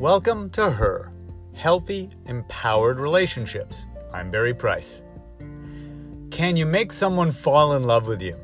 Welcome to Her, Healthy, Empowered Relationships. I'm Barry Price. Can you make someone fall in love with you?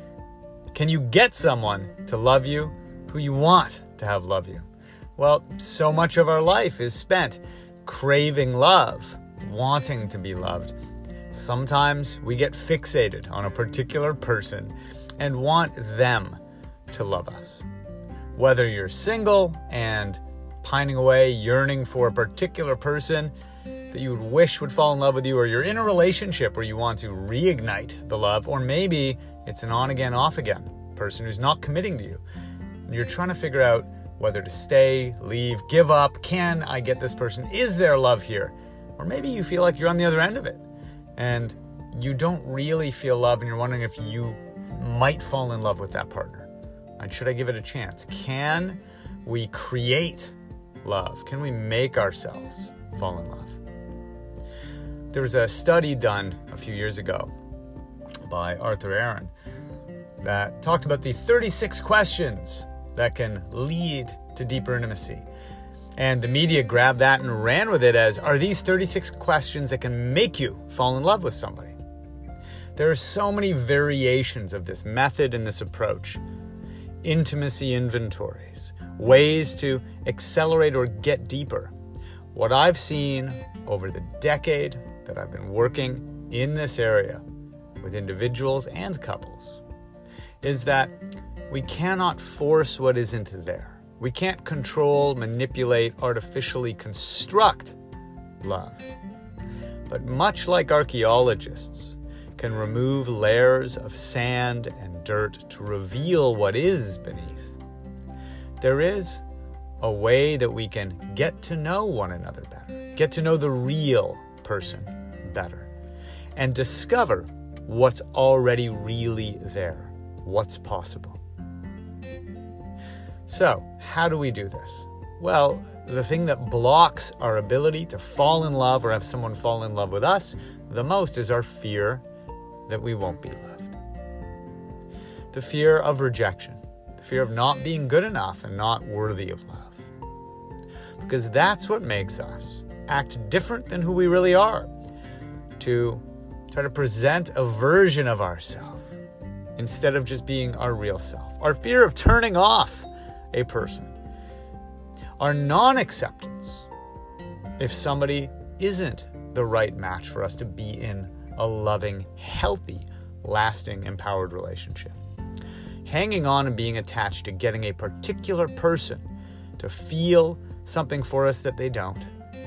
Can you get someone to love you who you want to have love you? Well, so much of our life is spent craving love, wanting to be loved. Sometimes we get fixated on a particular person and want them to love us. Whether you're single and pining away, yearning for a particular person that you would wish would fall in love with you, or you're in a relationship where you want to reignite the love, or maybe it's an on-again, off-again person who's not committing to you. And you're trying to figure out whether to stay, leave, give up. Can I get this person? Is there love here? Or maybe you feel like you're on the other end of it and you don't really feel love and you're wondering if you might fall in love with that partner. And should I give it a chance? Can we create love? Can we make ourselves fall in love? There was a study done a few years ago by Arthur Aaron that talked about the 36 questions that can lead to deeper intimacy. And the media grabbed that and ran with it as, are these 36 questions that can make you fall in love with somebody? There are so many variations of this method and this approach. Intimacy inventories, ways to accelerate or get deeper. What I've seen over the decade that I've been working in this area with individuals and couples is that we cannot force what isn't there. We can't control, manipulate, artificially construct love. But much like archaeologists can remove layers of sand and dirt to reveal what is beneath, there is a way that we can get to know one another better, get to know the real person better, and discover what's already really there, what's possible. So, how do we do this? Well, the thing that blocks our ability to fall in love or have someone fall in love with us the most is our fear that we won't be loved. The fear of rejection, the fear of not being good enough and not worthy of love. Because that's what makes us act different than who we really are, to try to present a version of ourselves instead of just being our real self. Our fear of turning off a person. Our non-acceptance if somebody isn't the right match for us to be in a loving, healthy, lasting, empowered relationship. Hanging on and being attached to getting a particular person to feel something for us that they don't.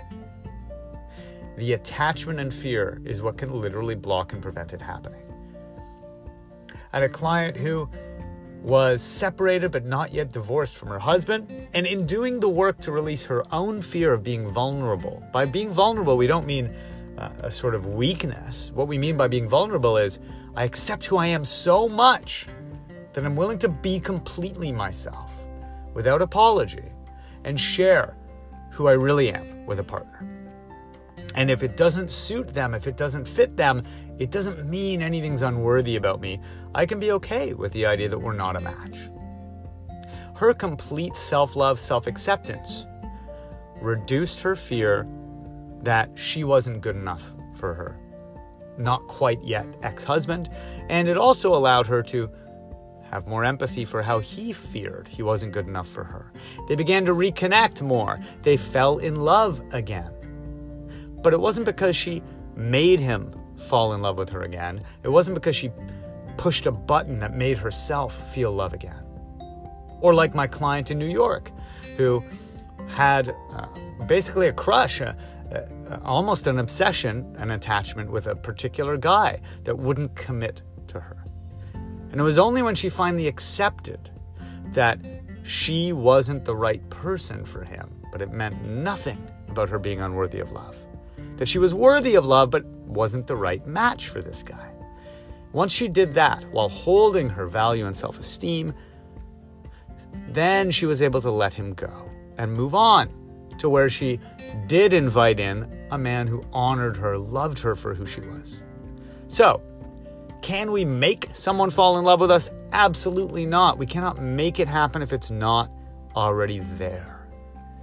The attachment and fear is what can literally block and prevent it happening. I had a client who was separated but not yet divorced from her husband, and in doing the work to release her own fear of being vulnerable. By being vulnerable, we don't mean a sort of weakness. What we mean by being vulnerable is, I accept who I am so much that I'm willing to be completely myself without apology and share who I really am with a partner. And if it doesn't suit them, if it doesn't fit them, it doesn't mean anything's unworthy about me. I can be okay with the idea that we're not a match. Her complete self-love, self-acceptance reduced her fear that she wasn't good enough for her not quite yet ex-husband, and it also allowed her to have more empathy for how he feared he wasn't good enough for her. They began to reconnect more. They fell in love again. But it wasn't because she made him fall in love with her again. It wasn't because she pushed a button that made herself feel love again. Or like my client in New York, who had basically a crush, almost an obsession, an attachment with a particular guy that wouldn't commit to her. And it was only when she finally accepted that she wasn't the right person for him, but it meant nothing about her being unworthy of love. That she was worthy of love, but wasn't the right match for this guy. Once she did that, while holding her value and self-esteem, then she was able to let him go and move on to where she did invite in a man who honored her, loved her for who she was. So, can we make someone fall in love with us? Absolutely not. We cannot make it happen if it's not already there.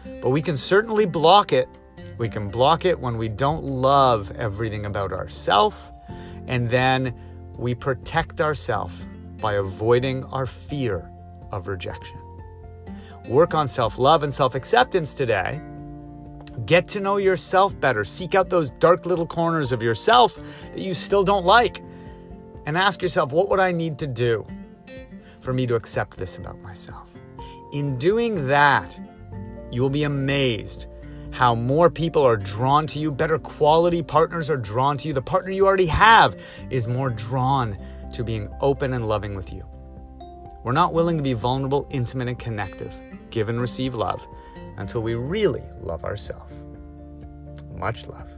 But we can certainly block it. We can block it when we don't love everything about ourselves, and then we protect ourselves by avoiding our fear of rejection. Work on self-love and self-acceptance today. Get to know yourself better. Seek out those dark little corners of yourself that you still don't like. And ask yourself, what would I need to do for me to accept this about myself? In doing that, you will be amazed how more people are drawn to you. Better quality partners are drawn to you. The partner you already have is more drawn to being open and loving with you. We're not willing to be vulnerable, intimate, and connective, give and receive love, until we really love ourselves. Much love.